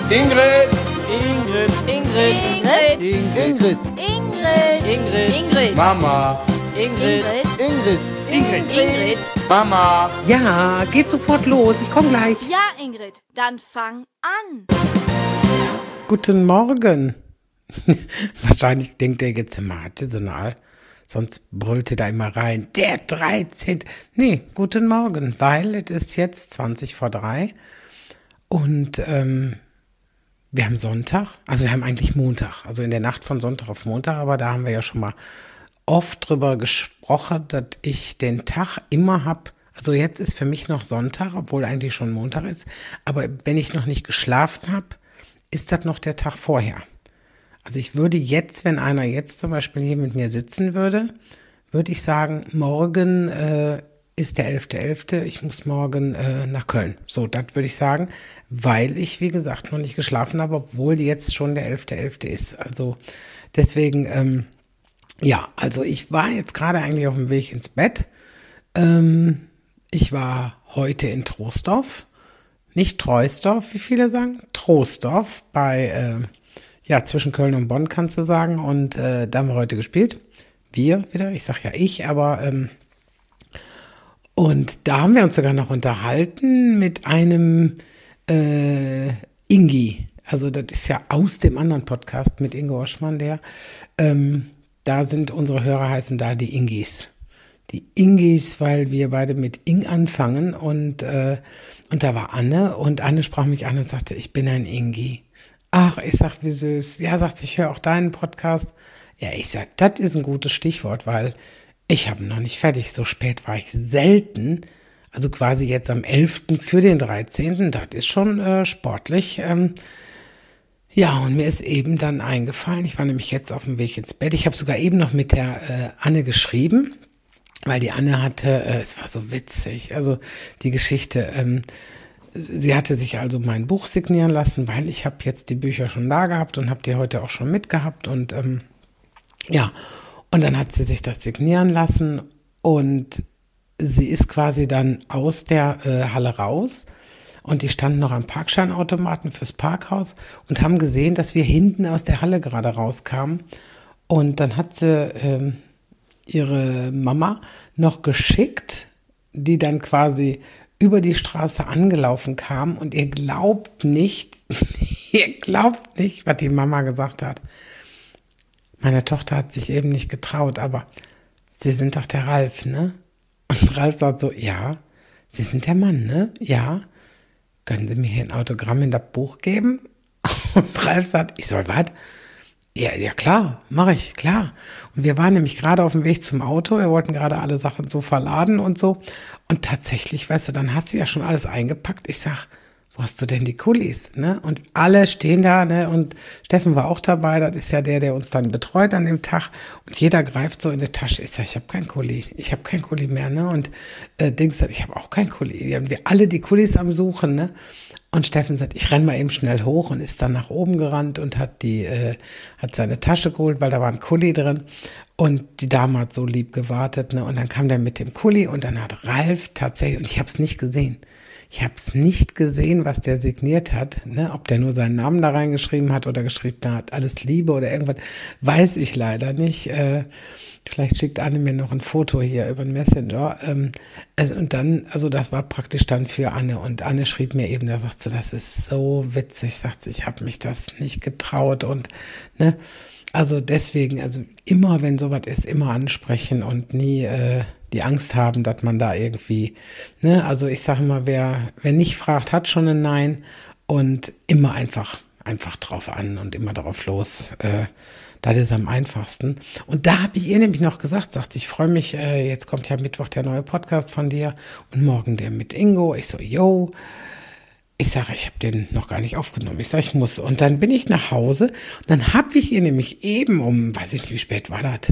Ingrid. Ingrid. Ingrid. Ingrid. Ingrid. Mama. Ingrid. Ingrid. Mama. Ja, geht sofort los. Ich komme gleich. Ja, Ingrid, dann fang an. Guten Morgen. Wahrscheinlich denkt er jetzt immer artisanal. Sonst brüllte da immer rein, der 13. Nee, guten Morgen, weil es ist jetzt 20 vor 3 und wir haben Sonntag, also wir haben eigentlich Montag, also in der Nacht von Sonntag auf Montag, aber da haben wir ja schon mal oft drüber gesprochen, dass ich den Tag immer habe, also jetzt ist für mich noch Sonntag, obwohl eigentlich schon Montag ist, aber wenn ich noch nicht geschlafen habe, ist das noch der Tag vorher. Also ich würde jetzt, wenn einer jetzt zum Beispiel hier mit mir sitzen würde, würde ich sagen, morgen ist der 11.11., ich muss morgen nach Köln. So, das würde ich sagen, weil ich, wie gesagt, noch nicht geschlafen habe, obwohl jetzt schon der 11.11. ist. Also deswegen, ja, also ich war jetzt gerade eigentlich auf dem Weg ins Bett. Ich war heute in Troisdorf, nicht Treusdorf, wie viele sagen, Troisdorf bei ja, zwischen Köln und Bonn kannst du sagen. Und da haben wir heute gespielt. Wir wieder, ich sag ja ich, aber und da haben wir uns sogar noch unterhalten mit einem Ingi. Also das ist ja aus dem anderen Podcast mit Ingo Oschmann, der da sind unsere Hörer, heißen da die Ingis. Die Ingis, weil wir beide mit Ing anfangen und da war Anne und Anne sprach mich an und sagte, ich bin ein Ingi. Ach, ich sag, wie süß. Ja, sagt sie, ich höre auch deinen Podcast. Ja, ich sag, das ist ein gutes Stichwort, weil ich habe noch nicht fertig. So spät war ich selten. Also quasi jetzt am 11. für den 13. Das ist schon sportlich. Ja, und mir ist eben dann eingefallen, ich war nämlich jetzt auf dem Weg ins Bett. Ich habe sogar eben noch mit der Anne geschrieben, weil die Anne hatte, es war so witzig, also die Geschichte, sie hatte sich also mein Buch signieren lassen, weil ich habe jetzt die Bücher schon da gehabt und habe die heute auch schon mitgehabt und ja, und dann hat sie sich das signieren lassen und sie ist quasi dann aus der Halle raus und die standen noch am Parkscheinautomaten fürs Parkhaus und haben gesehen, dass wir hinten aus der Halle gerade rauskamen und dann hat sie ihre Mama noch geschickt, die dann quasi über die Straße angelaufen kam und ihr glaubt nicht, was die Mama gesagt hat. Meine Tochter hat sich eben nicht getraut, aber Sie sind doch der Ralf, ne? Und Ralf sagt so, ja, Sie sind der Mann, ne? Ja. Können Sie mir hier ein Autogramm in das Buch geben? Und Ralf sagt, ich soll was? Ja, klar, mache ich, klar. Und wir waren nämlich gerade auf dem Weg zum Auto, wir wollten gerade alle Sachen so verladen und so. Und tatsächlich, weißt du, dann hast du ja schon alles eingepackt. Ich sag, wo hast du denn die Kulis, ne? Und alle stehen da, ne? Und Steffen war auch dabei, das ist ja der uns dann betreut an dem Tag. Und jeder greift so in die Tasche. Ich sag, ich habe kein Kuli mehr, ne? Und Dings sagt, ich habe auch kein Kuli. Haben wir alle die Kulis am Suchen, ne? Und Steffen sagt, ich renn mal eben schnell hoch und ist dann nach oben gerannt und hat seine Tasche geholt, weil da war ein Kuli drin. Und die Dame hat so lieb gewartet, ne? Und dann kam der mit dem Kuli und dann hat Ralf tatsächlich, und ich habe es nicht gesehen. Ich habe es nicht gesehen, was der signiert hat, ne? Ob der nur seinen Namen da reingeschrieben hat oder geschrieben hat, alles Liebe oder irgendwas, weiß ich leider nicht. Vielleicht schickt Anne mir noch ein Foto hier über den Messenger. Und dann, also das war praktisch dann für Anne. Und Anne schrieb mir eben, da sagt sie, das ist so witzig, sagt sie, ich habe mich das nicht getraut. Und ne, also deswegen, also immer, wenn sowas ist, immer ansprechen und nie die Angst haben, dass man da irgendwie, ne, also ich sage immer, wer nicht fragt, hat schon ein Nein. Und immer einfach drauf an und immer drauf los. Das ist am einfachsten. Und da habe ich ihr nämlich noch gesagt, sagt, ich freue mich, jetzt kommt ja Mittwoch der neue Podcast von dir und morgen der mit Ingo. Ich so, yo. Ich sage, ich habe den noch gar nicht aufgenommen. Ich sage, ich muss. Und dann bin ich nach Hause und dann habe ich ihr nämlich eben weiß ich nicht, wie spät war das?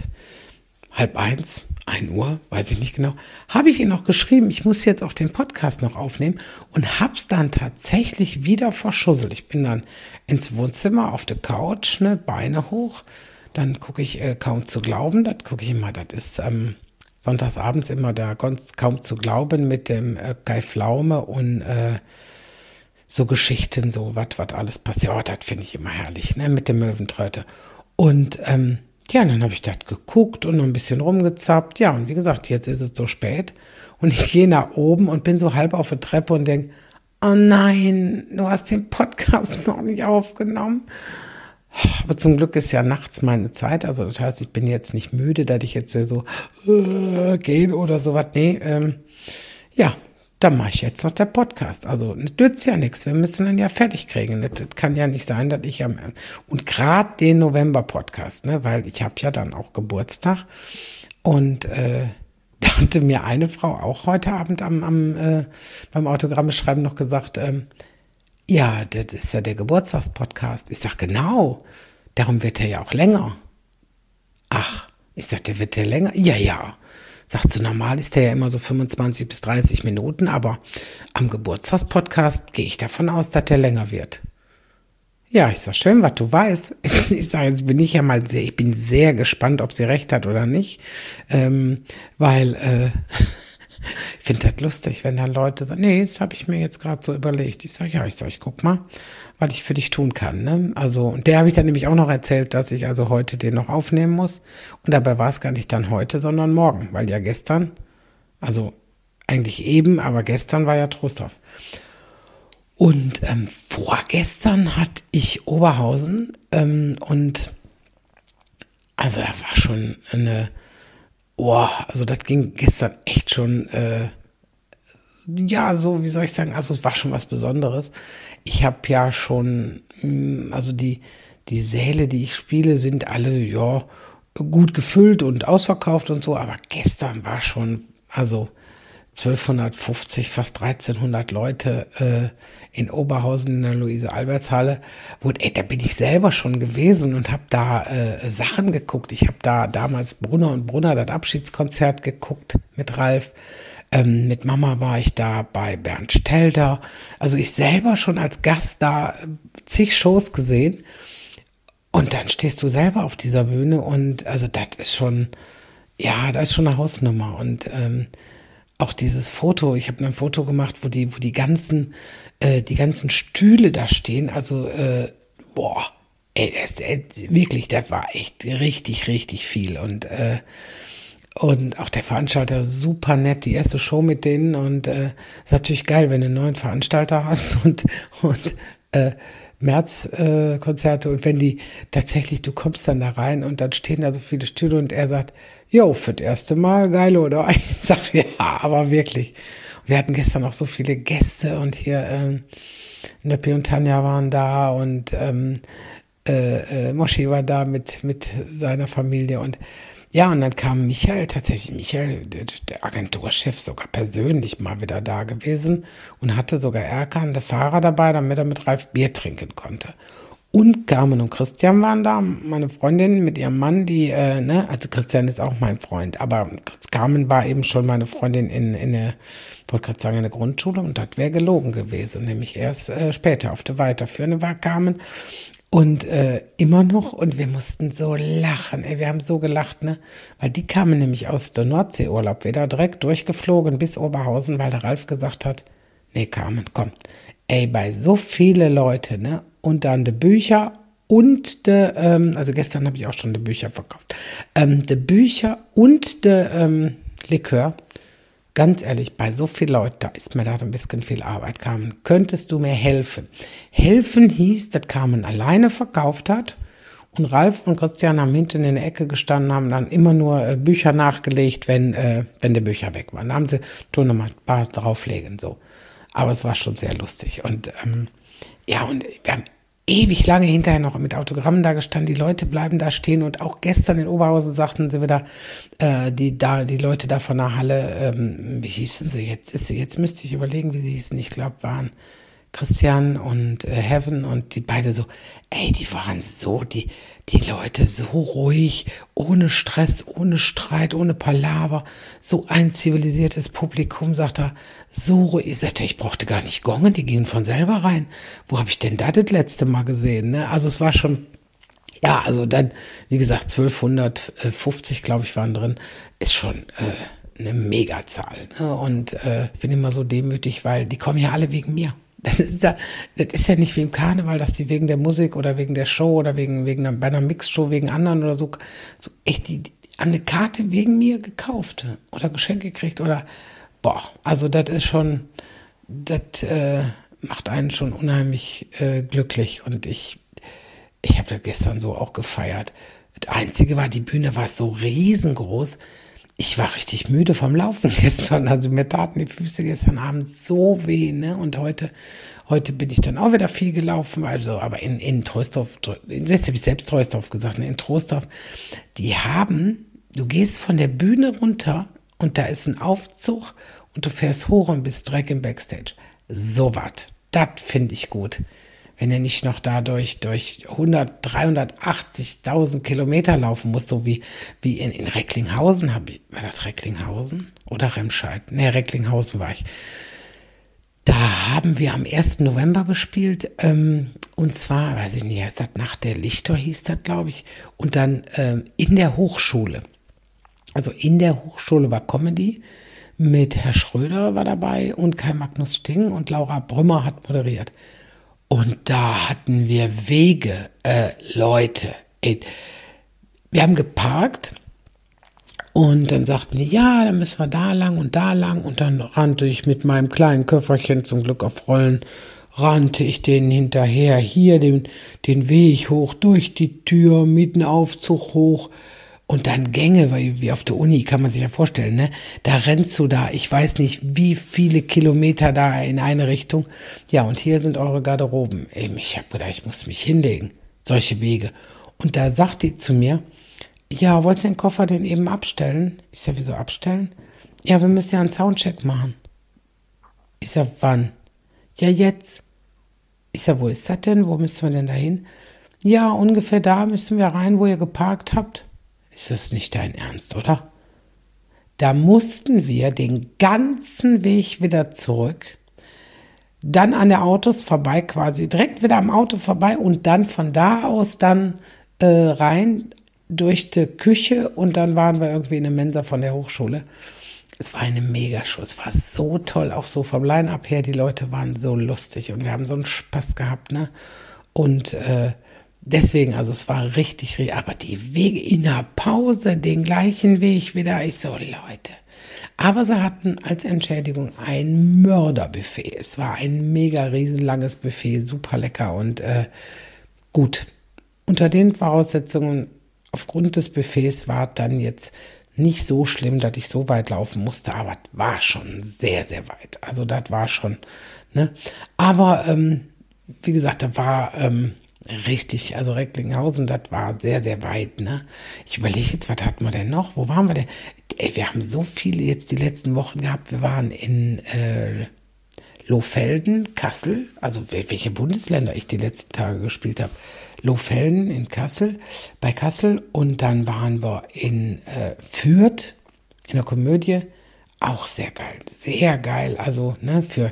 12:30, 1 Uhr, weiß ich nicht genau, habe ich ihr noch geschrieben, ich muss jetzt auch den Podcast noch aufnehmen und hab's dann tatsächlich wieder verschusselt. Ich bin dann ins Wohnzimmer auf der Couch, ne, Beine hoch, dann gucke ich kaum zu glauben, das gucke ich immer, das ist sonntagsabends immer da kaum zu glauben mit dem Kai Pflaume und so Geschichten, so was alles passiert. Oh, das finde ich immer herrlich, ne, mit der Möwentröte. Und dann habe ich das geguckt und noch ein bisschen rumgezappt. Ja, und wie gesagt, jetzt ist es so spät. Und ich gehe nach oben und bin so halb auf der Treppe und denke, oh nein, du hast den Podcast noch nicht aufgenommen. Aber zum Glück ist ja nachts meine Zeit. Also das heißt, ich bin jetzt nicht müde, dass ich jetzt so gehen oder sowas. Nee, dann mache ich jetzt noch der Podcast. Also das nützt ja nichts. Wir müssen dann ja fertig kriegen. Das kann ja nicht sein, dass ich und gerade den November-Podcast, ne, weil ich habe ja dann auch Geburtstag. Und da hatte mir eine Frau auch heute Abend beim Autogrammschreiben noch gesagt, ja, das ist ja der Geburtstagspodcast. Ich sage, genau, darum wird er ja auch länger. Ach, ich sage, wird der länger? Ja. Sagt sie, normal ist der ja immer so 25 bis 30 Minuten, aber am Geburtstagspodcast gehe ich davon aus, dass der länger wird. Ja, ich sage, schön, was du weißt. Ich sage, jetzt bin ich ja mal ich bin sehr gespannt, ob sie recht hat oder nicht, weil ich finde das lustig, wenn dann Leute sagen, nee, das habe ich mir jetzt gerade so überlegt. Ich sage, ich guck mal, was ich für dich tun kann. Ne? Also, und der habe ich dann nämlich auch noch erzählt, dass ich also heute den noch aufnehmen muss. Und dabei war es gar nicht dann heute, sondern morgen, weil ja gestern, also eigentlich eben, aber gestern war ja Trostorf. Und vorgestern hatte ich Oberhausen und also da war schon also das ging gestern echt schon, so, wie soll ich sagen, also es war schon was Besonderes. Ich habe ja schon, also die Säle, die ich spiele, sind alle, gut gefüllt und ausverkauft und so, aber gestern war schon, also 1250, fast 1300 Leute in Oberhausen in der Luise-Alberts-Halle. Da bin ich selber schon gewesen und habe da Sachen geguckt. Ich habe da damals Brunner und Brunner das Abschiedskonzert geguckt mit Ralf. Mit Mama war ich da bei Bernd Stelter. Also ich selber schon als Gast da zig Shows gesehen. Und dann stehst du selber auf dieser Bühne und also das ist schon, da ist schon eine Hausnummer. Und auch dieses Foto, ich habe ein Foto gemacht, wo die ganzen Stühle da stehen, also wirklich, das war echt richtig, richtig viel und auch der Veranstalter super nett, die erste Show mit denen und ist natürlich geil, wenn du einen neuen Veranstalter hast und Märzkonzerte und wenn die tatsächlich, du kommst dann da rein und dann stehen da so viele Stühle und er sagt, für das erste Mal, geil, oder? Ich sag, ja, aber wirklich. Wir hatten gestern auch so viele Gäste und hier Nöppi und Tanja waren da und Moschi war da mit seiner Familie und und dann kam Michael, der Agenturchef, sogar persönlich mal wieder da gewesen und hatte sogar Erkan, der Fahrer, dabei, damit er mit Ralf Bier trinken konnte. Und Carmen und Christian waren da, meine Freundin mit ihrem Mann, die, also Christian ist auch mein Freund, aber Carmen war eben schon meine Freundin in der Grundschule und das wäre gelogen gewesen, nämlich erst später auf der Weiterführende war Carmen. Und immer noch, und wir mussten so lachen, wir haben so gelacht, ne, weil die kamen nämlich aus der Nordseeurlaub wieder direkt durchgeflogen bis Oberhausen, weil der Ralf gesagt hat, nee, Carmen, komm, bei so viele Leute, ne, und dann die Bücher und also gestern habe ich auch schon die Bücher verkauft, die Bücher und der Likör. Ganz ehrlich, bei so vielen Leuten, da ist mir da ein bisschen viel Arbeit. Carmen, könntest du mir helfen? Helfen hieß, dass Carmen alleine verkauft hat und Ralf und Christian haben hinten in der Ecke gestanden, haben dann immer nur Bücher nachgelegt, wenn die Bücher weg waren. Da haben sie schon nochmal ein paar drauflegen, so. Aber es war schon sehr lustig und und wir haben ewig lange hinterher noch mit Autogrammen da gestanden. Die Leute bleiben da stehen und auch gestern in Oberhausen sagten sie wieder, die Leute da von der Halle, wie hießen sie jetzt müsste ich überlegen, wie sie hießen, ich glaube, waren Christian und Heaven und die beide so, die waren so, die Leute so ruhig, ohne Stress, ohne Streit, ohne Palaver, so ein zivilisiertes Publikum, sagt er, so ruhig. Ich sagte, ich brauchte gar nicht gongen, die gingen von selber rein. Wo habe ich denn das letzte Mal gesehen? Ne? Also es war schon, also dann, wie gesagt, 1250, glaube ich, waren drin, ist schon eine Megazahl. Ne? Und ich bin immer so demütig, weil die kommen ja alle wegen mir. das ist ja nicht wie im Karneval, dass die wegen der Musik oder wegen der Show oder bei einer Mixshow wegen anderen oder so echt, die haben eine Karte wegen mir gekauft oder Geschenke gekriegt oder, also das ist schon, das macht einen schon unheimlich glücklich und ich habe das gestern so auch gefeiert. Das Einzige war, die Bühne war so riesengroß. Ich war richtig müde vom Laufen gestern. Also mir taten die Füße gestern Abend so weh, ne? Und heute bin ich dann auch wieder viel gelaufen. Also, aber in Troisdorf, jetzt habe ich selbst Troisdorf gesagt, ne? In Troisdorf, du gehst von der Bühne runter und da ist ein Aufzug und du fährst hoch und bist direkt im Backstage. So was. Das finde ich gut. Wenn er nicht noch da durch 380.000 Kilometer laufen muss, so wie in Recklinghausen, war das Recklinghausen oder Remscheid? Ne, Recklinghausen war ich. Da haben wir am 1. November gespielt, und zwar, weiß ich nicht, heißt das Nacht der Lichter, hieß das, glaube ich, und dann in der Hochschule. Also in der Hochschule war Comedy, mit Herr Schröder war dabei und Kai Magnus Sting und Laura Brümmer hat moderiert. Und da hatten wir Wege, Leute. Wir haben geparkt und dann sagten die, ja, dann müssen wir da lang. Und dann rannte ich mit meinem kleinen Köfferchen, zum Glück auf Rollen, rannte ich denen hinterher, hier den Weg hoch, durch die Tür, mit dem Aufzug hoch. Und dann Gänge, wie auf der Uni, kann man sich ja vorstellen, ne? Da rennst du da, ich weiß nicht, wie viele Kilometer da in eine Richtung. Ja, und hier sind eure Garderoben. Ich habe gedacht, ich muss mich hinlegen, solche Wege. Und da sagt die zu mir, ja, wolltest du den Koffer denn eben abstellen? Ich sag, wieso abstellen? Ja, wir müssen ja einen Soundcheck machen. Ich sag, wann? Ja, jetzt. Ich sag, wo ist das denn? Wo müssen wir denn da hin? Ja, ungefähr da müssen wir rein, wo ihr geparkt habt. Ist das nicht dein Ernst, oder? Da mussten wir den ganzen Weg wieder zurück, dann an der Autos vorbei quasi, direkt wieder am Auto vorbei und dann von da aus dann rein durch die Küche und dann waren wir irgendwie in der Mensa von der Hochschule. Es war eine Megashow, es war so toll, auch so vom Line-Up her, die Leute waren so lustig und wir haben so einen Spaß gehabt, ne? Und deswegen, also es war richtig, aber die Wege in der Pause, den gleichen Weg wieder, ich so, Leute. Aber sie hatten als Entschädigung ein Mörderbuffet. Es war ein mega riesenlanges Buffet, super lecker und gut. Unter den Voraussetzungen, aufgrund des Buffets war dann jetzt nicht so schlimm, dass ich so weit laufen musste, aber es war schon sehr, sehr weit. Also das war schon, ne? Aber wie gesagt, da war richtig, also Recklinghausen, das war sehr, sehr weit, ne? Ich überlege jetzt, was hatten wir denn noch? Wo waren wir denn? Wir haben so viele jetzt die letzten Wochen gehabt. Wir waren in Lohfelden, Kassel, also welche Bundesländer ich die letzten Tage gespielt habe. Lohfelden in Kassel, bei Kassel und dann waren wir in Fürth, in der Komödie. Auch sehr geil, also ne, für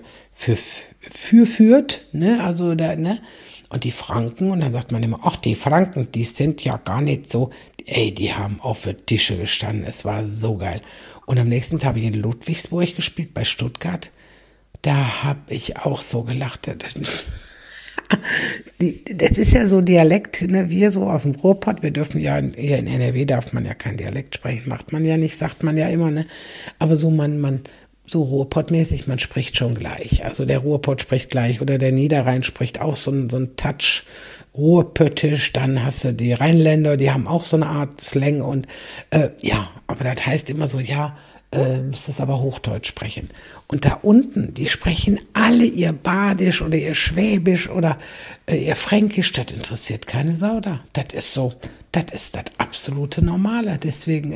Fürth, ne, also da, ne, und die Franken, und dann sagt man immer, ach, die Franken, die sind ja gar nicht so, die haben auf für Tische gestanden, es war so geil. Und am nächsten Tag habe ich in Ludwigsburg gespielt, bei Stuttgart, da habe ich auch so gelacht, das ist ja so Dialekt, ne? Wir so aus dem Ruhrpott, wir dürfen ja, hier in NRW darf man ja kein Dialekt sprechen, macht man ja nicht, sagt man ja immer, ne? Aber so so Ruhrpottmäßig, man spricht schon gleich. Also der Ruhrpott spricht gleich oder der Niederrhein spricht auch so ein Touch Ruhrpöttisch, dann hast du die Rheinländer, die haben auch so eine Art Slang und ja, aber das heißt immer so, ja, müsstest aber Hochdeutsch sprechen. Und da unten, die sprechen alle ihr Badisch oder ihr Schwäbisch oder ihr Fränkisch, das interessiert keine Sau da. Das ist so, das ist das absolute Normale. Deswegen,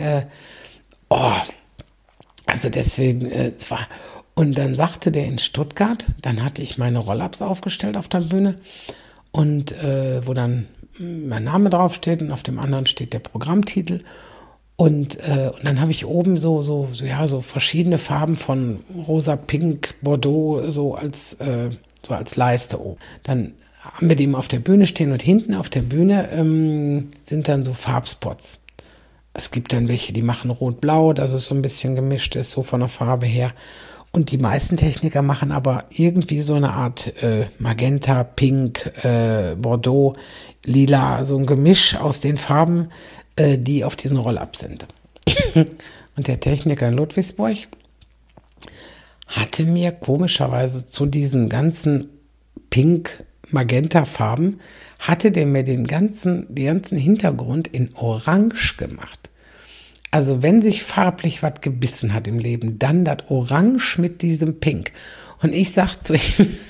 zwar. Und dann sagte der in Stuttgart, dann hatte ich meine Roll-Ups aufgestellt auf der Bühne und wo dann mein Name draufsteht und auf dem anderen steht der Programmtitel. Und dann habe ich oben so verschiedene Farben von rosa, pink, Bordeaux so als Leiste oben. Dann haben wir die immer auf der Bühne stehen und hinten auf der Bühne sind dann so Farbspots. Es gibt dann welche, die machen rot-blau, dass es so ein bisschen gemischt ist, so von der Farbe her. Und die meisten Techniker machen aber irgendwie so eine Art Magenta, Pink, Bordeaux, Lila, so ein Gemisch aus den Farben, die auf diesen Roll-Up sind. Und der Techniker in Ludwigsburg hatte mir komischerweise zu diesen ganzen Pink-Magenta-Farben, hatte der mir den ganzen Hintergrund in Orange gemacht. Also wenn sich farblich was gebissen hat im Leben, dann das Orange mit diesem Pink. Und ich sag zu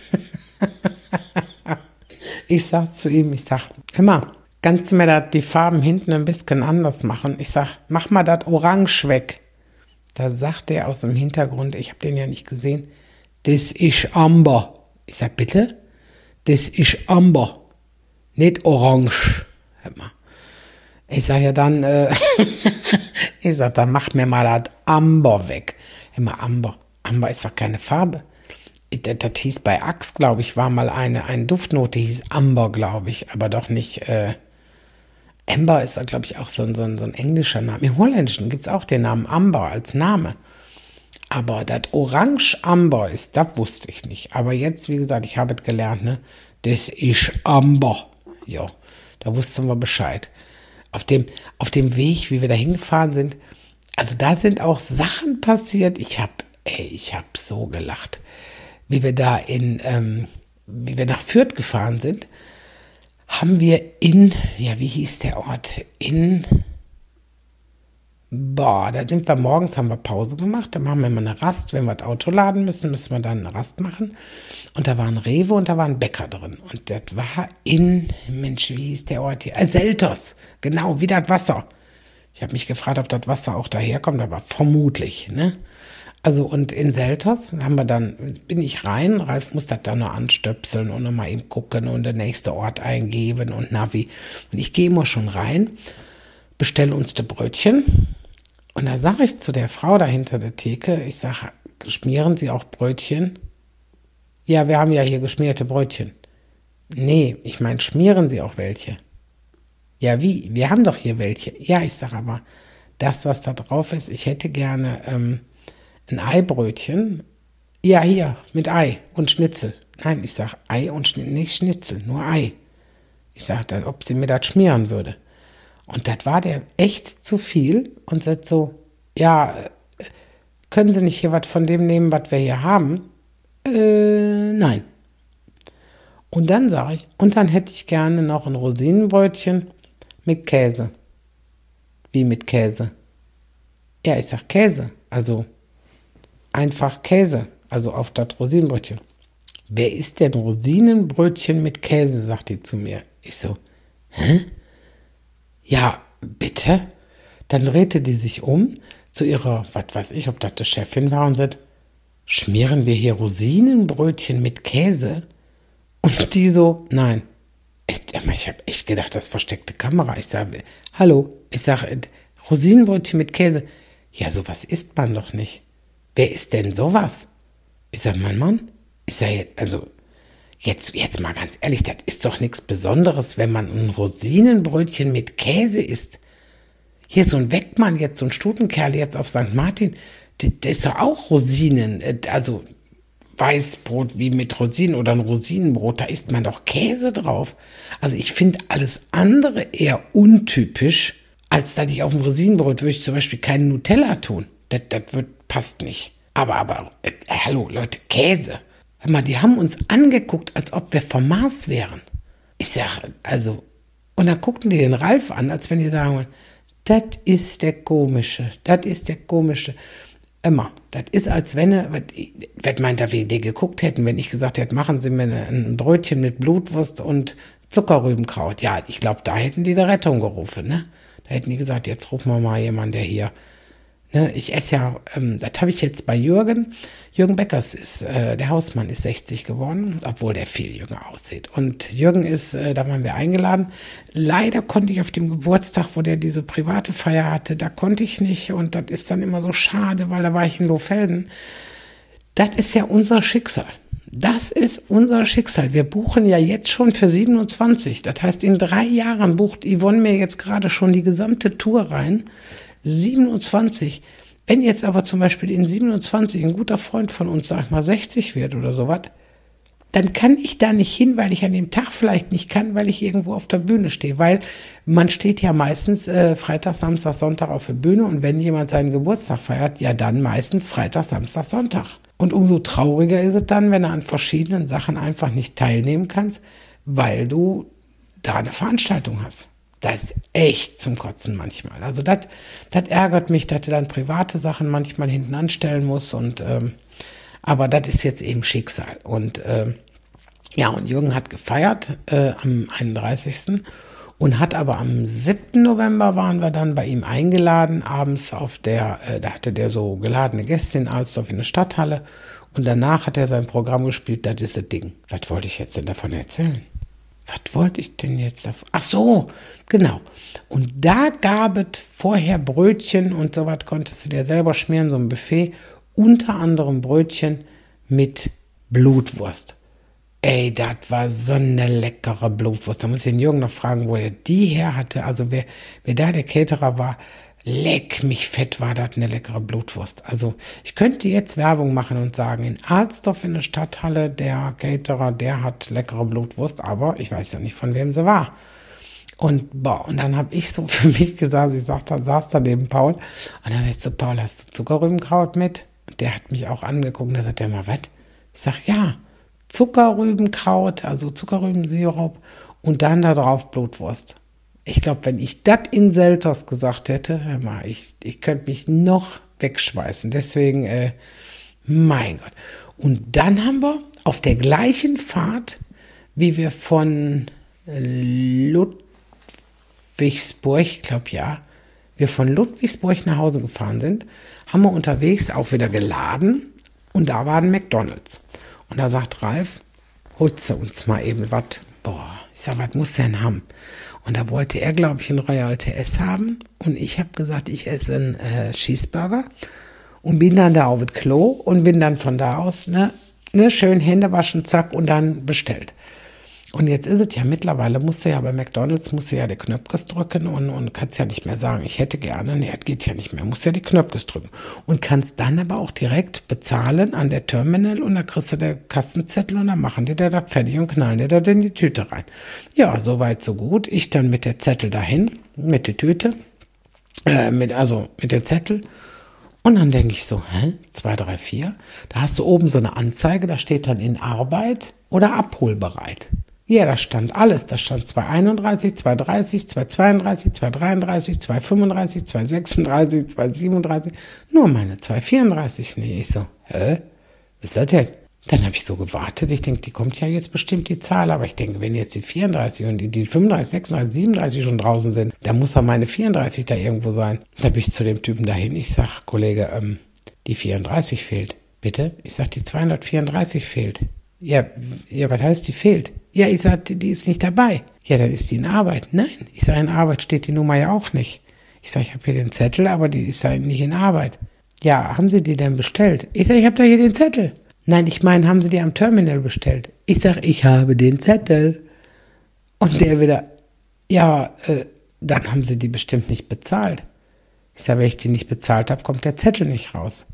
ihm, hör mal, kannst du mir die Farben hinten ein bisschen anders machen? Ich sag, mach mal das Orange weg. Da sagt er aus dem Hintergrund, ich habe den ja nicht gesehen, das ist Amber. Ich sag, bitte? Das ist Amber, nicht Orange. Hör mal. Ich sag ja dann, dann mach mir mal das Amber weg. Immer Amber. Amber ist doch keine Farbe. Das hieß bei Axe, glaube ich, war mal eine Duftnote, hieß Amber, glaube ich, aber doch nicht. Amber ist da, glaube ich, auch so ein englischer Name. Im Holländischen gibt es auch den Namen Amber als Name. Aber das Orange Amber ist, das wusste ich nicht. Aber jetzt, wie gesagt, ich habe es gelernt, ne? Das ist Amber. Ja, da wussten wir Bescheid. Auf dem Weg, wie wir da hingefahren sind, also da sind auch Sachen passiert. Ich hab so gelacht. Wie wir nach Fürth gefahren sind, haben wir wie hieß der Ort? Da sind wir morgens, haben wir Pause gemacht, dann machen wir immer eine Rast. Wenn wir das Auto laden müssen wir dann eine Rast machen. Und da war ein Rewe und da war ein Bäcker drin. Und das war wie hieß der Ort hier? Seltos, genau, wie das Wasser. Ich habe mich gefragt, ob das Wasser auch daherkommt, aber vermutlich, ne? Also und in Seltos bin ich rein, Ralf muss das dann noch anstöpseln und nochmal eben gucken und den nächsten Ort eingeben und Navi. Und ich gehe immer schon rein, bestelle uns die Brötchen und da sage ich zu der Frau da hinter der Theke, ich sage, schmieren Sie auch Brötchen? Ja, wir haben ja hier geschmierte Brötchen. Nee, ich meine, schmieren Sie auch welche? Ja, wie? Wir haben doch hier welche. Ja, ich sage aber, das, was da drauf ist, ich hätte gerne ein Eibrötchen. Ja, hier, mit Ei und Schnitzel. Nein, ich sage Ei und Schnitzel, nicht Schnitzel, nur Ei. Ich sage, ob sie mir das schmieren würde. Und das war der echt zu viel und sagt so, ja, können Sie nicht hier was von dem nehmen, was wir hier haben? Nein. Und dann sage ich, und dann hätte ich gerne noch ein Rosinenbrötchen mit Käse. Wie mit Käse? Ja, ich sage Käse, also einfach Käse, also auf das Rosinenbrötchen. Wer isst denn Rosinenbrötchen mit Käse, sagt die zu mir. Ich so, hä? Ja, bitte? Dann drehte die sich um zu ihrer, was weiß ich, ob das die Chefin war und sagt, schmieren wir hier Rosinenbrötchen mit Käse? Und die so, nein. Ich habe echt gedacht, das ist versteckte Kamera. Ich sage, hallo, Rosinenbrötchen mit Käse. Ja, sowas isst man doch nicht. Wer isst denn sowas? Ich sage, Mann. Ich sage, also, jetzt mal ganz ehrlich, das ist doch nichts Besonderes, wenn man ein Rosinenbrötchen mit Käse isst. Hier so ein Weckmann, jetzt so ein Stutenkerl jetzt auf St. Martin, das ist doch auch Rosinen, also Weißbrot wie mit Rosinen oder ein Rosinenbrot, da isst man doch Käse drauf. Also ich finde alles andere eher untypisch, als dass ich auf dem Rosinenbrot würde ich zum Beispiel keinen Nutella tun. Das passt nicht. Aber hallo Leute, Käse. Hör mal, die haben uns angeguckt, als ob wir vom Mars wären. Ich sage, also, und dann guckten die den Ralf an, als wenn die sagen, das ist der Komische, das ist der Komische. Immer, das ist, als wenn was meint er, wie die geguckt hätten, wenn ich gesagt hätte, machen Sie mir ein Brötchen mit Blutwurst und Zuckerrübenkraut. Ja, ich glaube, da hätten die der Rettung gerufen, ne? Da hätten die gesagt, jetzt rufen wir mal jemanden, der hier, ne? Ich esse ja, das habe ich jetzt bei Jürgen. Jürgen Beckers der Hausmann ist 60 geworden, obwohl der viel jünger aussieht. Und Jürgen da waren wir eingeladen. Leider konnte ich auf dem Geburtstag, wo der diese private Feier hatte, da konnte ich nicht. Und das ist dann immer so schade, weil da war ich in Lohfelden. Das ist ja unser Schicksal. Das ist unser Schicksal. Wir buchen ja jetzt schon für 27. Das heißt, in 3 Jahren bucht Yvonne mir jetzt gerade schon die gesamte Tour rein. 27. Wenn jetzt aber zum Beispiel in 27 ein guter Freund von uns, sag ich mal, 60 wird oder sowas, dann kann ich da nicht hin, weil ich an dem Tag vielleicht nicht kann, weil ich irgendwo auf der Bühne stehe. Weil man steht ja meistens Freitag, Samstag, Sonntag auf der Bühne und wenn jemand seinen Geburtstag feiert, ja dann meistens Freitag, Samstag, Sonntag. Und umso trauriger ist es dann, wenn du an verschiedenen Sachen einfach nicht teilnehmen kannst, weil du da eine Veranstaltung hast. Das ist echt zum Kotzen manchmal. Also das ärgert mich, dass du dann private Sachen manchmal hinten anstellen musst und aber das ist jetzt eben Schicksal. Und und Jürgen hat gefeiert am 31. und hat aber am 7. November waren wir dann bei ihm eingeladen, abends da hatte der so geladene Gäste in Alsdorf in der Stadthalle und danach hat er sein Programm gespielt, das ist das Ding. Was wollte ich jetzt denn davon erzählen? Was wollte ich denn jetzt davon? Ach so, genau. Und da gab es vorher Brötchen und sowas konntest du dir selber schmieren, so ein Buffet. Unter anderem Brötchen mit Blutwurst. Ey, das war so eine leckere Blutwurst. Da muss ich den Jürgen noch fragen, wo er die her hatte. Also wer da der Caterer war, leck mich fett, war das eine leckere Blutwurst. Also ich könnte jetzt Werbung machen und sagen, in Alsdorf in der Stadthalle, der Caterer, der hat leckere Blutwurst, aber ich weiß ja nicht, von wem sie war. Und dann habe ich so für mich gesagt, saß da neben Paul und dann sag ich so, Paul, hast du Zuckerrübenkraut mit? Und der hat mich auch angeguckt und da sagt er mal, was? Ich sag, ja, Zuckerrübenkraut, also Zuckerrübensirup und dann da drauf Blutwurst. Ich glaube, wenn ich das in Selters gesagt hätte, hör mal, ich könnte mich noch wegschmeißen. Deswegen, mein Gott. Und dann haben wir auf der gleichen Fahrt, wie wir von Ludwigsburg, ich glaube ja, wir von Ludwigsburg nach Hause gefahren sind, haben wir unterwegs auch wieder geladen und da war ein McDonald's. Und da sagt Ralf, holst du uns mal eben was? Ich sag, was muss denn haben? Und da wollte er, glaube ich, ein Royal TS haben. Und ich habe gesagt, ich esse einen Cheeseburger. Und bin dann da auf das Klo und bin dann von da aus, schön Hände waschen, zack, und dann bestellt. Und jetzt ist es ja mittlerweile, musst du ja bei McDonald's, den Knöpfchen drücken und kannst ja nicht mehr sagen, ich hätte gerne, das geht ja nicht mehr, musst ja die Knöpfchen drücken. Und kannst dann aber auch direkt bezahlen an der Terminal und da kriegst du den Kassenzettel und dann machen die da das fertig und knallen dir da in die Tüte rein. Ja, soweit so gut. Ich dann mit der Zettel dahin, mit der Tüte, mit der Zettel. Und dann denke ich so, 2, 3, 4. Da hast du oben so eine Anzeige, da steht dann in Arbeit oder abholbereit. Ja, da stand alles. Da stand 231, 230, 232, 233, 235, 236, 237. Nur meine 234 nicht. Ich so, was ist das denn? Dann habe ich so gewartet. Ich denke, die kommt ja jetzt bestimmt die Zahl. Aber ich denke, wenn jetzt die 34 und die 35, 36, 37 schon draußen sind, dann muss ja meine 34 da irgendwo sein. Da bin ich zu dem Typen dahin. Ich sag, Kollege, die 34 fehlt. Bitte? Ich sag, die 234 fehlt. Ja, was heißt, die fehlt? Ja, ich sag, die ist nicht dabei. Ja, dann ist die in Arbeit. Nein, ich sag, in Arbeit steht die Nummer ja auch nicht. Ich sag, ich habe hier den Zettel, aber die ist ja nicht in Arbeit. Ja, haben Sie die denn bestellt? Ich sag, ich habe da hier den Zettel. Nein, ich meine, haben Sie die am Terminal bestellt? Ich sag, ich habe den Zettel. Und der wieder, dann haben Sie die bestimmt nicht bezahlt. Ich sag, wenn ich die nicht bezahlt habe, kommt der Zettel nicht raus.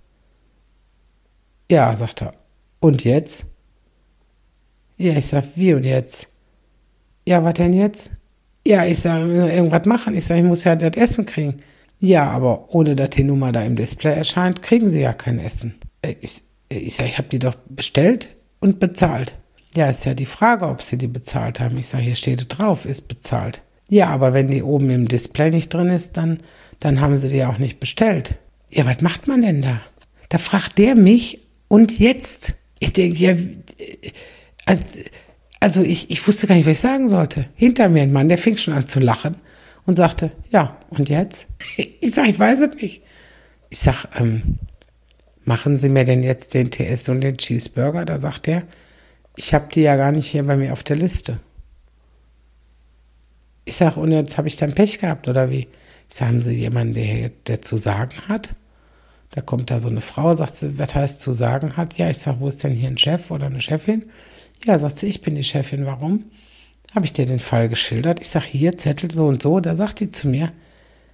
Ja, sagt er. Und jetzt? Ja, ich sag, wie und jetzt? Ja, was denn jetzt? Ja, ich sag, irgendwas machen. Ich sag, ich muss ja das Essen kriegen. Ja, aber ohne dass die Nummer da im Display erscheint, kriegen Sie ja kein Essen. Ich sag, ich habe die doch bestellt und bezahlt. Ja, ist ja die Frage, ob Sie die bezahlt haben. Ich sag, hier steht drauf, ist bezahlt. Ja, aber wenn die oben im Display nicht drin ist, dann haben Sie die auch nicht bestellt. Ja, was macht man denn da? Da fragt der mich und jetzt? Ich denke, ja, also ich wusste gar nicht, was ich sagen sollte. Hinter mir ein Mann, der fing schon an zu lachen und sagte, ja, und jetzt? Ich sag, ich weiß es nicht. Ich sag, machen Sie mir denn jetzt den TS und den Cheeseburger? Da sagt er, ich habe die ja gar nicht hier bei mir auf der Liste. Ich sag, und jetzt habe ich dann Pech gehabt, oder wie? Ich sag, haben Sie jemanden, der zu sagen hat? Da kommt da so eine Frau, sagt sie, was heißt zu sagen hat? Ja, ich sag, wo ist denn hier ein Chef oder eine Chefin? Ja, sagt sie, ich bin die Chefin, warum? Habe ich dir den Fall geschildert? Ich sag, hier, Zettel so und so. Da sagt die zu mir,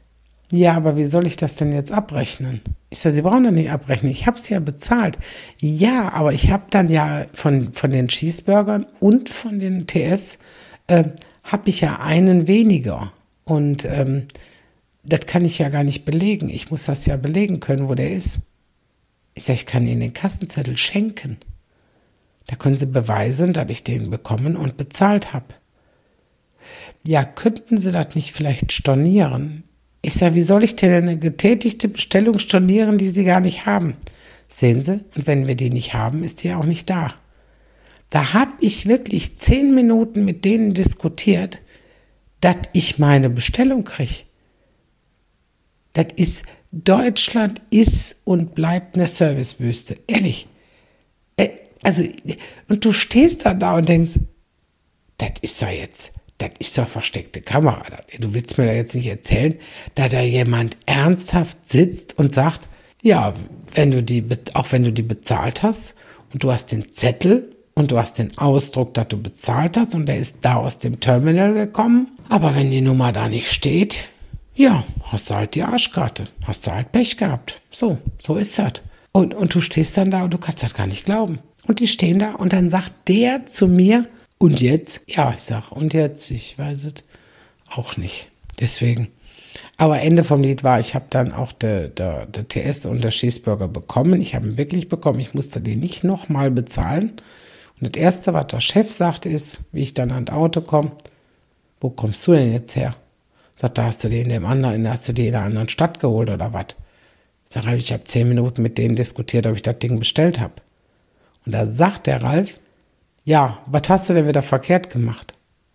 Ja, aber wie soll ich das denn jetzt abrechnen? Ich sage, Sie brauchen doch nicht abrechnen, ich habe es ja bezahlt. Ja, aber ich habe dann ja von den Cheeseburgern und von den TS, habe ich ja einen weniger. Und das kann ich ja gar nicht belegen. Ich muss das ja belegen können, wo der ist. Ich sage, ich kann Ihnen den Kassenzettel schenken. Da können Sie beweisen, dass ich den bekommen und bezahlt habe. Ja, könnten Sie das nicht vielleicht stornieren? Ich sage, wie soll ich denn eine getätigte Bestellung stornieren, die Sie gar nicht haben? Sehen Sie, und wenn wir die nicht haben, ist die auch nicht da. Da habe ich wirklich 10 Minuten mit denen diskutiert, dass ich meine Bestellung kriege. Das ist, Deutschland ist und bleibt eine Servicewüste, ehrlich. Also, und du stehst da und denkst, das ist doch versteckte Kamera. Du willst mir da jetzt nicht erzählen, dass da jemand ernsthaft sitzt und sagt, ja, auch wenn du die bezahlt hast und du hast den Zettel und du hast den Ausdruck, dass du bezahlt hast und der ist da aus dem Terminal gekommen, aber wenn die Nummer da nicht steht, ja, hast du halt die Arschkarte, hast du halt Pech gehabt. So ist das. Und du stehst dann da und du kannst das gar nicht glauben. Und die stehen da und dann sagt der zu mir, und jetzt? Ja, ich sag, und jetzt? Ich weiß es auch nicht. Deswegen. Aber Ende vom Lied war, ich habe dann auch der TS und der Cheeseburger bekommen. Ich habe ihn wirklich bekommen. Ich musste den nicht nochmal bezahlen. Und das Erste, was der Chef sagt, ist, wie ich dann an das Auto komme, wo kommst du denn jetzt her? Sagt, da hast du die in der anderen Stadt geholt oder was? Ich sage, ich habe 10 Minuten mit denen diskutiert, ob ich das Ding bestellt habe. Und da sagt der Ralf, ja, was hast du denn wieder verkehrt gemacht?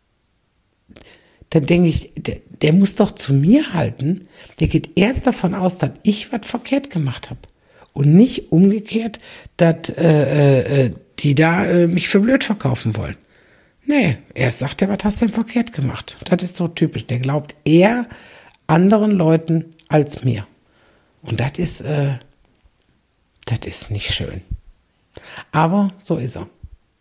Dann denke ich, der muss doch zu mir halten. Der geht erst davon aus, dass ich was verkehrt gemacht habe. Und nicht umgekehrt, dass die da mich für blöd verkaufen wollen. Nee, erst sagt er, was hast du denn verkehrt gemacht? Das ist so typisch. Der glaubt eher anderen Leuten als mir. Und das ist nicht schön. Aber so ist er.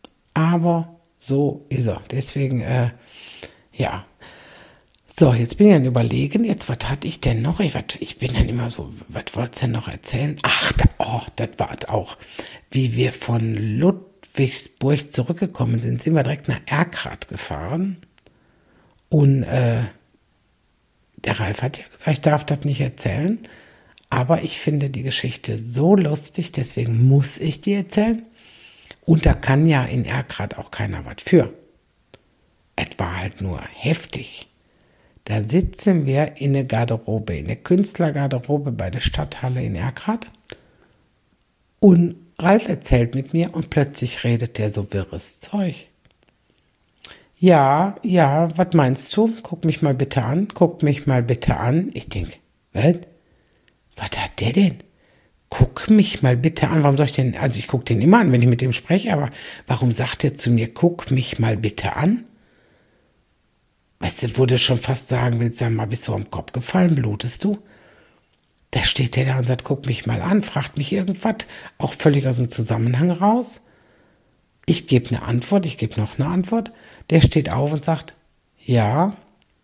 Deswegen, ja. So, jetzt bin ich an Überlegen. Jetzt, was hatte ich denn noch? Ich bin dann immer so, was wollt's denn noch erzählen? Ach, das war auch. Wie wir von Ludwigsburg zurückgekommen sind wir direkt nach Erkrath gefahren. Und der Ralf hat ja gesagt, ich darf das nicht erzählen. Aber ich finde die Geschichte so lustig, deswegen muss ich die erzählen. Und da kann ja in Erkrath auch keiner was für. Es war halt nur heftig. Da sitzen wir in der Garderobe, in der Künstlergarderobe bei der Stadthalle in Erkrath. Und Ralf erzählt mit mir und plötzlich redet der so wirres Zeug. Ja, was meinst du? Guck mich mal bitte an. Ich denke, was hat der denn? Guck mich mal bitte an. Warum soll ich denn, also ich gucke den immer an, wenn ich mit dem spreche, aber warum sagt er zu mir, guck mich mal bitte an? Weißt du, wo du schon fast sagen willst, sag mal, bist du am Kopf gefallen, blutest du? Da steht der da und sagt, guck mich mal an, fragt mich irgendwas, auch völlig aus dem Zusammenhang raus. Ich gebe eine Antwort, ich gebe noch eine Antwort. Der steht auf und sagt, ja,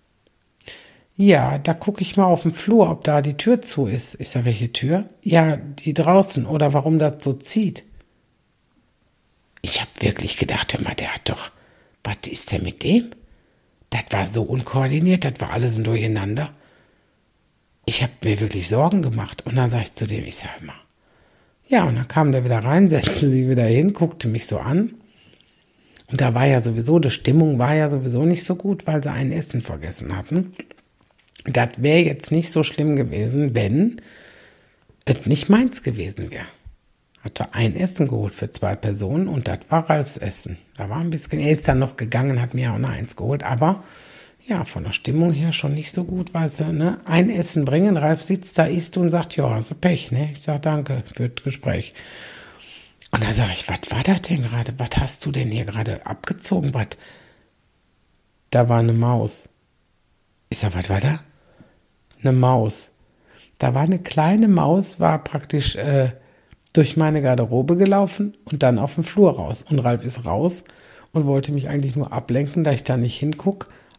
da gucke ich mal auf den Flur, ob da die Tür zu ist. Ich sage, welche Tür? Ja, die draußen. Oder warum das so zieht. Ich habe wirklich gedacht, hör mal, der hat doch, was ist denn mit dem? Das war so unkoordiniert, das war alles ein Durcheinander. Ich habe mir wirklich Sorgen gemacht. Und dann sage ich zu dem, ich sage mal, ja, und dann kam der wieder rein, setzte sich wieder hin, guckte mich so an. Und da war ja sowieso, die Stimmung war ja sowieso nicht so gut, weil sie ein Essen vergessen hatten. Das wäre jetzt nicht so schlimm gewesen, wenn es nicht meins gewesen wäre. Hatte ein Essen geholt für 2 Personen und das war Ralfs Essen. Da war ein bisschen, er ist dann noch gegangen, hat mir auch noch eins geholt, aber ja, von der Stimmung her schon nicht so gut, weißt du, ne? Ein Essen bringen, Ralf sitzt da, isst und sagt, ja, hast du Pech, ne? Ich sage, danke für das Gespräch. Und dann sage ich, was war das denn gerade? Was hast du denn hier gerade abgezogen? Was? Da war eine Maus. Ich sage, was war da? Eine Maus. Da war eine kleine Maus, war praktisch durch meine Garderobe gelaufen und dann auf den Flur raus. Und Ralf ist raus und wollte mich eigentlich nur ablenken, da ich da nicht hingucke,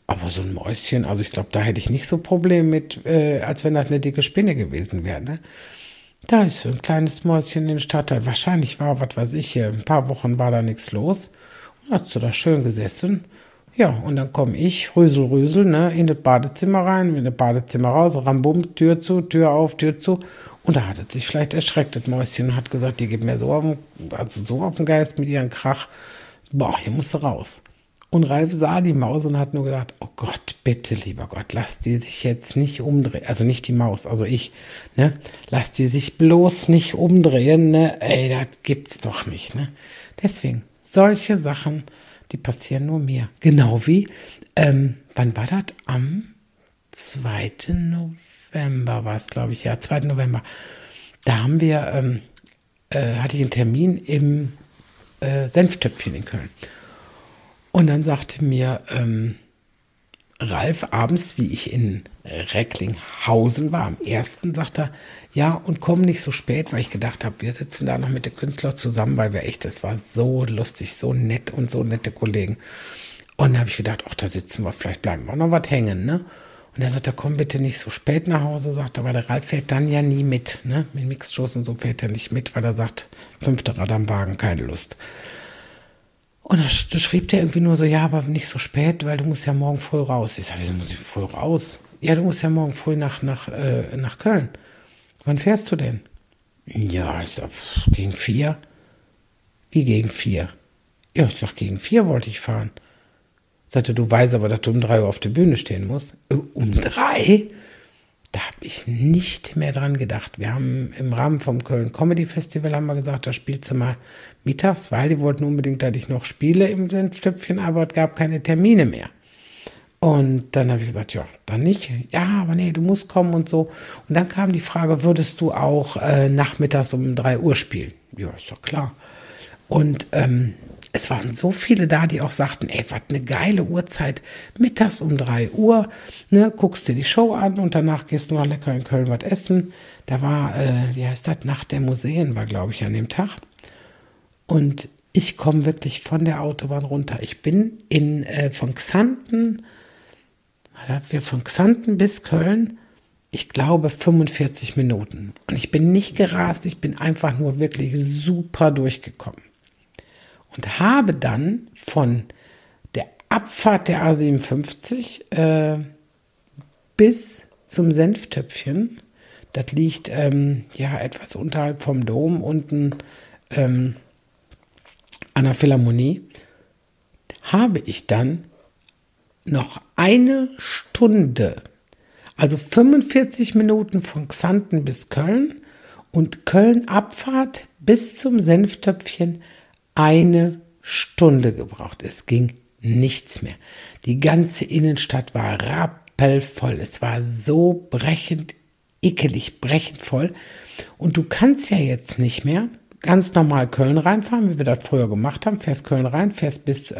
Aber so ein Mäuschen, also ich glaube, da hätte ich nicht so Probleme mit, als wenn das eine dicke Spinne gewesen wäre, ne? Da ist so ein kleines Mäuschen in den Stadtteil. Wahrscheinlich war, was weiß ich, ein paar Wochen war da nichts los. Und hat so da schön gesessen. Ja, und dann komme ich, Rösel, ne, in das Badezimmer rein, in das Badezimmer raus, rambum, Tür zu, Tür auf, Tür zu. Und da hat es sich vielleicht erschreckt, das Mäuschen, und hat gesagt, die geht mir so auf den Geist mit ihrem Krach. Boah, hier musst du raus. Und Ralf sah die Maus und hat nur gedacht, oh Gott, bitte, lieber Gott, lass die sich jetzt nicht umdrehen. Also nicht die Maus, also ich, ne? Lass die sich bloß nicht umdrehen, ne? Ey, das gibt's doch nicht, ne? Deswegen, solche Sachen, die passieren nur mir. Genau wie, wann war das? Am 2. November war es, glaube ich, ja, 2. November. Da haben wir, hatte ich einen Termin im Senftöpfchen in Köln. Und dann sagte mir Ralf abends, wie ich in Recklinghausen war, am 1., sagt er, ja, und komm nicht so spät, weil ich gedacht habe, wir sitzen da noch mit den Künstlern zusammen, weil wir echt, das war so lustig, so nett und so nette Kollegen. Und da habe ich gedacht, ach, da sitzen wir, vielleicht bleiben wir noch was hängen, ne? Und er sagt, komm bitte nicht so spät nach Hause, sagt er, weil der Ralf fährt dann ja nie mit, ne? Mit Mixshows und so fährt er nicht mit, weil er sagt, 5. Rad am Wagen, keine Lust. Und da schrieb der irgendwie nur so, ja, aber nicht so spät, weil du musst ja morgen früh raus. Ich sage, wieso muss ich früh raus? Ja, du musst ja morgen früh nach Köln. Wann fährst du denn? Ja, ich sag, gegen 4. Wie gegen 4? Ja, ich sag, gegen 4 wollte ich fahren. Sagte, du weißt aber, dass du um 3 Uhr auf der Bühne stehen musst. Um 3? Da habe ich nicht mehr dran gedacht. Wir haben im Rahmen vom Köln Comedy Festival haben wir gesagt, da spielst du mal mittags, weil die wollten unbedingt, dass ich noch spiele im Senftöpfchen, aber es gab keine Termine mehr. Und dann habe ich gesagt, ja, dann nicht. Ja, aber nee, du musst kommen und so. Und dann kam die Frage, würdest du auch nachmittags um 3 Uhr spielen? Ja, ist doch klar. Und es waren so viele da, die auch sagten, ey, was eine geile Uhrzeit, mittags um 3 Uhr, ne, guckst dir die Show an und danach gehst du noch lecker in Köln was essen. Da war, wie heißt das, Nacht der Museen war, glaube ich, an dem Tag. Und ich komme wirklich von der Autobahn runter. Ich bin von Xanten bis Köln, ich glaube 45 Minuten. Und ich bin nicht gerast, ich bin einfach nur wirklich super durchgekommen. Und habe dann von der Abfahrt der A57 bis zum Senftöpfchen, das liegt etwas unterhalb vom Dom, unten an der Philharmonie, habe ich dann noch 1 Stunde, also 45 Minuten von Xanten bis Köln und Köln-Abfahrt bis zum Senftöpfchen 1 Stunde gebraucht. Es ging nichts mehr. Die ganze Innenstadt war rappelvoll. Es war so brechend voll. Und du kannst ja jetzt nicht mehr ganz normal Köln reinfahren, wie wir das früher gemacht haben. Fährst Köln rein, fährst bis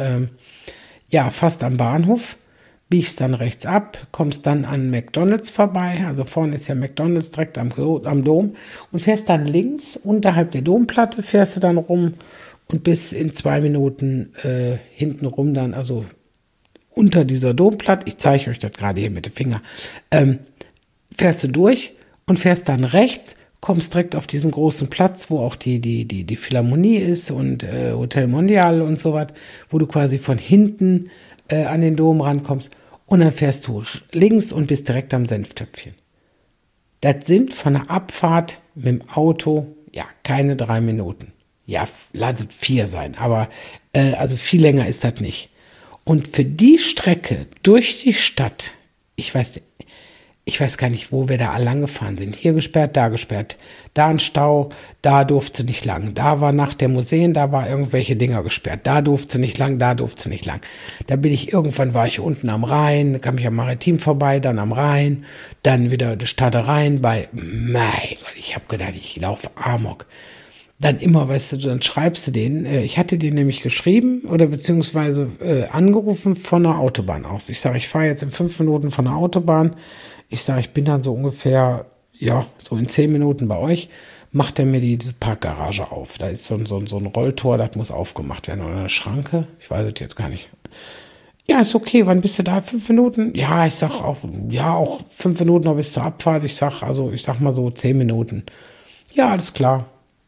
fast am Bahnhof, biegst dann rechts ab, kommst dann an McDonald's vorbei. Also vorne ist ja McDonald's direkt am Dom und fährst dann links unterhalb der Domplatte, fährst du dann rum und bis in 2 Minuten hinten rum dann, also unter dieser Domplatte, ich zeige euch das gerade hier mit dem Finger, fährst du durch und fährst dann rechts, kommst direkt auf diesen großen Platz, wo auch die Philharmonie ist und Hotel Mondial und so was, wo du quasi von hinten an den Dom rankommst und dann fährst du links und bist direkt am Senftöpfchen. Das sind von der Abfahrt mit dem Auto, ja, keine 3 Minuten. Ja, lass es 4 sein, aber also viel länger ist das nicht. Und für die Strecke durch die Stadt, ich weiß gar nicht, wo wir da lang gefahren sind. Hier gesperrt, da ein Stau, da durfte sie nicht lang. Da war Nacht der Museen, da war irgendwelche Dinger gesperrt. Da durfte sie nicht lang, da durfte sie nicht lang. Irgendwann war ich unten am Rhein, kam ich am Maritim vorbei, dann am Rhein, dann wieder die Stadt Rhein mein Gott, ich habe gedacht, ich laufe Amok. Dann immer, weißt du, dann schreibst du den. Ich hatte den nämlich geschrieben oder beziehungsweise angerufen von der Autobahn aus. Ich sage, ich fahre jetzt in 5 Minuten von der Autobahn. Ich sage, ich bin dann so ungefähr, ja, so in 10 Minuten bei euch. Macht er mir diese Parkgarage auf. Da ist so ein Rolltor, das muss aufgemacht werden. Oder eine Schranke, ich weiß es jetzt gar nicht. Ja, ist okay, wann bist du da? 5 Minuten? Ja, ich sag auch, ja, auch 5 Minuten noch bis zur Abfahrt. Ich sag mal so 10 Minuten. Ja, alles klar.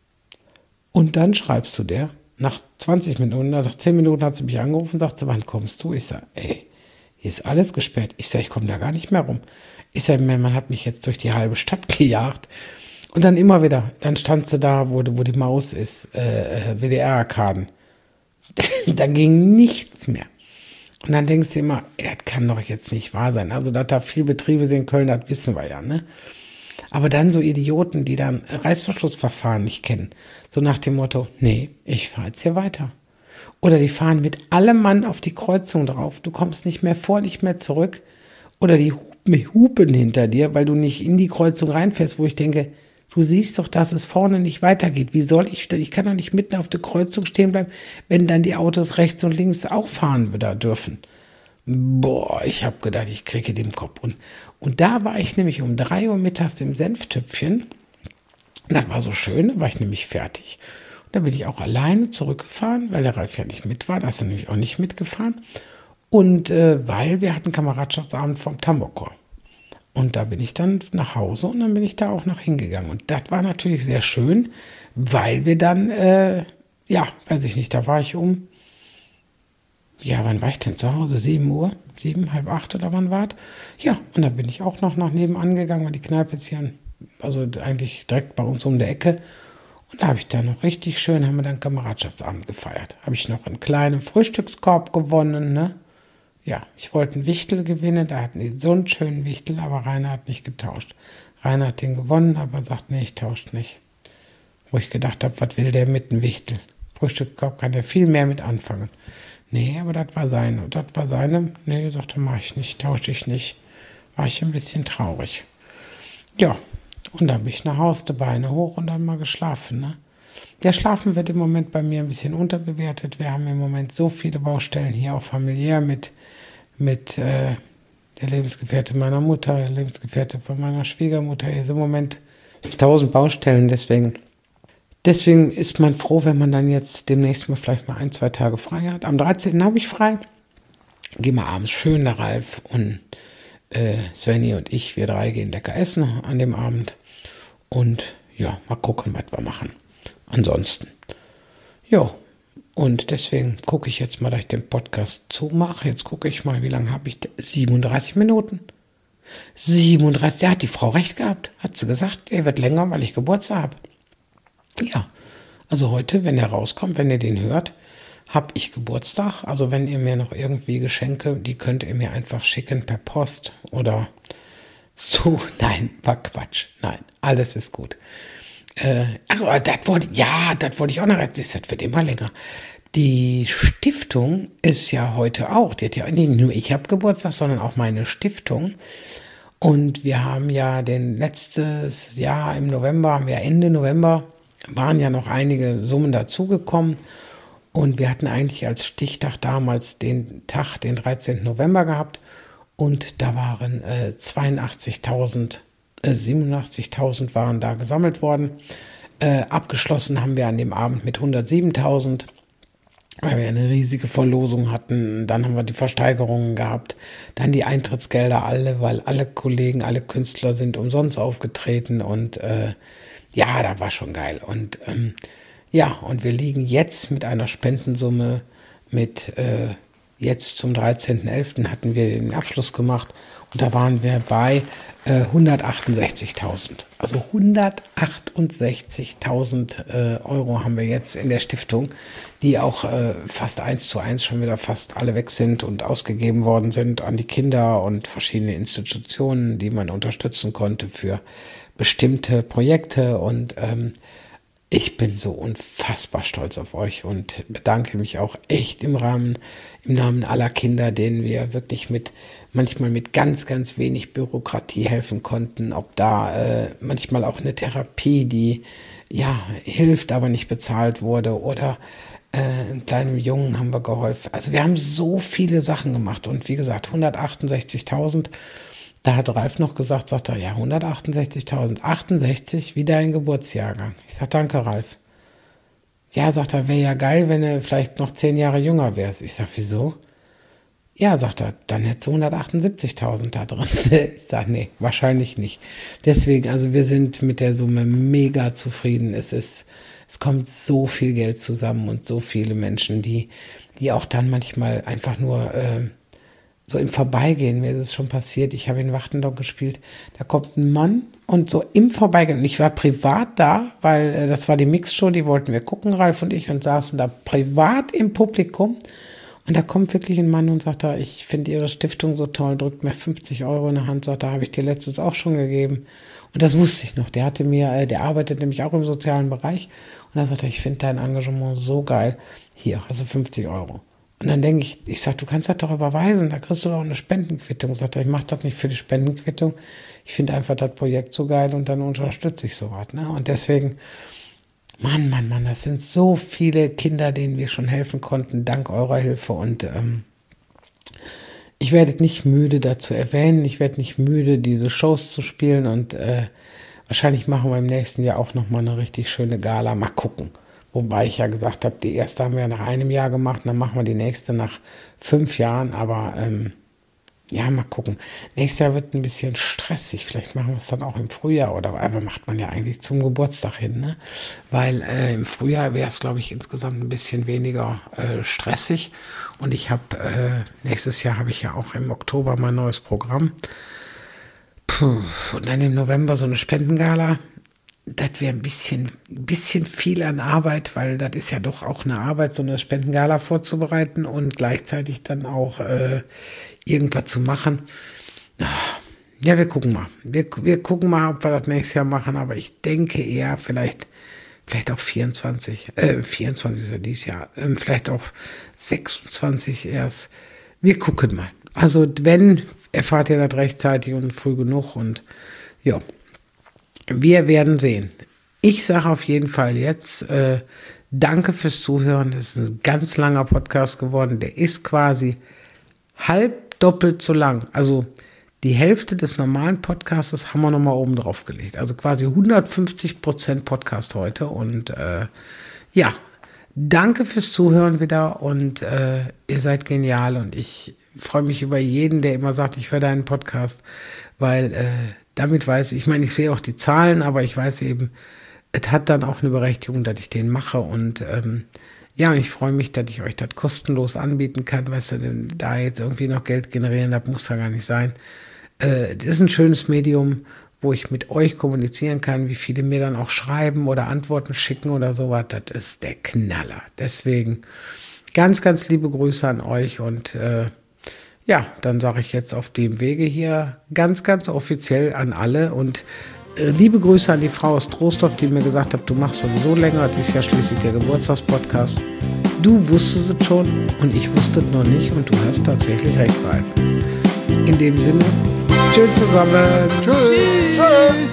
Und dann schreibst du der, nach 20 Minuten, nach 10 Minuten hat sie mich angerufen, sagt sie, wann kommst du? Ich sag, ey, hier ist alles gesperrt. Ich sag, ich komme da gar nicht mehr rum. Ich sag, man hat mich jetzt durch die halbe Stadt gejagt. Und dann immer wieder, dann stand sie da, wo die Maus ist, WDR-Arkaden. Da ging nichts mehr. Und dann denkst du immer, das kann doch jetzt nicht wahr sein. Also, dass da viele Betriebe sind in Köln, das wissen wir ja, ne? Aber dann so Idioten, die dann Reißverschlussverfahren nicht kennen. So nach dem Motto, nee, ich fahre jetzt hier weiter. Oder die fahren mit allem Mann auf die Kreuzung drauf. Du kommst nicht mehr vor, nicht mehr zurück. Oder die hupen hinter dir, weil du nicht in die Kreuzung reinfährst, wo ich denke, du siehst doch, dass es vorne nicht weitergeht. Wie soll ich kann doch nicht mitten auf der Kreuzung stehen bleiben, wenn dann die Autos rechts und links auch fahren wieder dürfen. Boah, ich habe gedacht, ich kriege den Kopf. Und da war ich nämlich um 3 Uhr mittags im Senftöpfchen. Und das war so schön, da war ich nämlich fertig. Und da bin ich auch alleine zurückgefahren, weil der Ralf ja nicht mit war. Da ist er nämlich auch nicht mitgefahren. Und weil wir hatten Kameradschaftsabend vom Tambourchor. Und da bin ich dann nach Hause und dann bin ich da auch noch hingegangen. Und das war natürlich sehr schön, weil wir dann, weiß ich nicht, da war ich wann war ich denn zu Hause? 7 Uhr? 7, halb 8 oder wann war es? Ja, und dann bin ich auch noch nach nebenan gegangen, weil die Kneipe ist hier, also eigentlich direkt bei uns um der Ecke. Und da habe ich dann noch richtig schön, haben wir dann Kameradschaftsabend gefeiert. Habe ich noch einen kleinen Frühstückskorb gewonnen, ne? Ja, ich wollte einen Wichtel gewinnen, da hatten die so einen schönen Wichtel, aber Rainer hat nicht getauscht. Rainer hat den gewonnen, aber sagt, nee, ich tausche nicht. Wo ich gedacht habe, was will der mit einem Wichtel? Frühstückskorb kann der viel mehr mit anfangen. Nee, aber das war seine. Nee, sagte, mach ich nicht, tausche ich nicht. War ich ein bisschen traurig. Ja, und dann bin ich nach Hause, die Beine hoch und dann mal geschlafen, ne? Der Schlafen wird im Moment bei mir ein bisschen unterbewertet. Wir haben im Moment so viele Baustellen hier, auch familiär mit der Lebensgefährte meiner Mutter, der Lebensgefährte von meiner Schwiegermutter. Hier ist im Moment 1000 Baustellen, deswegen ist man froh, wenn man dann jetzt demnächst mal vielleicht mal 1, 2 Tage frei hat. Am 13. habe ich frei. Gehen wir abends schön, der Ralf und Svenny und ich, wir 3 gehen lecker essen an dem Abend. Und ja, mal gucken, was wir machen. Ansonsten. Ja, und deswegen gucke ich jetzt mal, dass ich den Podcast zumache. Jetzt gucke ich mal, wie lange habe ich? 37 Minuten. 37, ja, hat die Frau recht gehabt. Hat sie gesagt, er wird länger, weil ich Geburtstag habe. Ja, also heute, wenn er rauskommt, wenn ihr den hört, habe ich Geburtstag. Also wenn ihr mir noch irgendwie Geschenke, die könnt ihr mir einfach schicken per Post oder so. Nein, war Quatsch. Nein, alles ist gut. Das wollte ich auch noch erzählen. Das wird immer länger. Die Stiftung ist ja heute auch. Die hat ja nicht nur ich habe Geburtstag, sondern auch meine Stiftung. Und wir haben ja letztes Jahr im November, Ende November, waren ja noch einige Summen dazugekommen. Und wir hatten eigentlich als Stichtag damals den 13. November gehabt. Und da waren 87.000 waren da gesammelt worden. Abgeschlossen haben wir an dem Abend mit 107.000, weil wir eine riesige Verlosung hatten. Dann haben wir die Versteigerungen gehabt. Dann die Eintrittsgelder alle, weil alle Kollegen, alle Künstler sind umsonst aufgetreten. Und da war schon geil. Und und wir liegen jetzt mit einer Spendensumme jetzt zum 13.11. hatten wir den Abschluss gemacht und da waren wir bei 168.000. Also 168.000 Euro haben wir jetzt in der Stiftung, die auch fast 1:1 schon wieder fast alle weg sind und ausgegeben worden sind an die Kinder und verschiedene Institutionen, die man unterstützen konnte für bestimmte Projekte. Und ich bin so unfassbar stolz auf euch und bedanke mich auch echt im Namen aller Kinder, denen wir wirklich manchmal mit ganz, ganz wenig Bürokratie helfen konnten. Ob da manchmal auch eine Therapie, die hilft, aber nicht bezahlt wurde, oder einem kleinen Jungen haben wir geholfen. Also wir haben so viele Sachen gemacht und wie gesagt, 168.000. Da hat Ralf noch gesagt, sagt er, ja, 168.000, 68 wie dein Geburtsjahrgang. Ich sag, danke, Ralf. Ja, sagt er, wäre ja geil, wenn du vielleicht noch 10 Jahre jünger wärst. Ich sag, wieso? Ja, sagt er, dann hättest du 178.000 da drin. Ich sage, nee, wahrscheinlich nicht. Deswegen, also wir sind mit der Summe mega zufrieden. Es kommt so viel Geld zusammen und so viele Menschen, die auch dann manchmal einfach nur so im Vorbeigehen, mir ist es schon passiert, ich habe in Wachtendorf gespielt, da kommt ein Mann und so im Vorbeigehen, und ich war privat da, weil das war die Mixshow, die wollten wir gucken, Ralf und ich, und saßen da privat im Publikum, und da kommt wirklich ein Mann und sagt, ich finde Ihre Stiftung so toll, drückt mir 50 Euro in die Hand, sagt, da habe ich dir letztens auch schon gegeben, und das wusste ich noch, der arbeitet nämlich auch im sozialen Bereich, und da sagt er, ich finde dein Engagement so geil, hier, also 50 Euro. Und dann denke ich sage, du kannst das doch überweisen, da kriegst du doch eine Spendenquittung. Sagt er, ich mache das nicht für die Spendenquittung. Ich finde einfach das Projekt so geil und dann unterstütze ich sowas. Ne? Und deswegen, Mann, das sind so viele Kinder, denen wir schon helfen konnten, dank eurer Hilfe. Und ich werde nicht müde, da zu erwähnen. Ich werde nicht müde, diese Shows zu spielen. Und wahrscheinlich machen wir im nächsten Jahr auch nochmal eine richtig schöne Gala. Mal gucken. Wobei ich ja gesagt habe, die erste haben wir nach einem Jahr gemacht, dann machen wir die nächste nach 5 Jahren. Aber ja, mal gucken. Nächstes Jahr wird ein bisschen stressig. Vielleicht machen wir es dann auch im Frühjahr. Aber macht man ja eigentlich zum Geburtstag hin. Ne? Weil im Frühjahr wäre es, glaube ich, insgesamt ein bisschen weniger stressig. Und ich habe, nächstes Jahr habe ich ja auch im Oktober mein neues Programm. Und dann im November so eine Spendengala. Das wäre ein bisschen viel an Arbeit, weil das ist ja doch auch eine Arbeit, so eine Spendengala vorzubereiten und gleichzeitig dann auch irgendwas zu machen. Ja, wir gucken mal. Wir gucken mal, ob wir das nächstes Jahr machen, aber ich denke eher vielleicht auch 24 ist ja dieses Jahr, vielleicht auch 26 erst. Wir gucken mal. Also wenn, erfahrt ihr das rechtzeitig und früh genug und ja. Wir werden sehen. Ich sage auf jeden Fall jetzt danke fürs Zuhören. Das ist ein ganz langer Podcast geworden. Der ist quasi halb doppelt so lang. Also die Hälfte des normalen Podcasts haben wir nochmal oben drauf gelegt. Also quasi 150% Podcast heute. Und ja, danke fürs Zuhören wieder. Und ihr seid genial. Und ich freue mich über jeden, der immer sagt, ich höre deinen Podcast, weil damit weiß ich meine, ich sehe auch die Zahlen, aber ich weiß eben, es hat dann auch eine Berechtigung, dass ich den mache. Und ja, und ich freue mich, dass ich euch das kostenlos anbieten kann. Weißt du, denn da jetzt irgendwie noch Geld generieren, das muss da gar nicht sein. Das ist ein schönes Medium, wo ich mit euch kommunizieren kann, wie viele mir dann auch schreiben oder Antworten schicken oder sowas. Das ist der Knaller. Deswegen ganz, ganz liebe Grüße an euch und ja, dann sage ich jetzt auf dem Wege hier ganz, ganz offiziell an alle und liebe Grüße an die Frau aus Troisdorf, die mir gesagt hat, du machst sowieso länger, das ist ja schließlich der Geburtstagspodcast. Du wusstest es schon und ich wusste es noch nicht und du hast tatsächlich recht behalten. In dem Sinne, tschüss zusammen.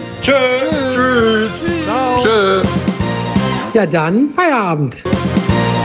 Tschüss. Ciao. Ja, dann Feierabend.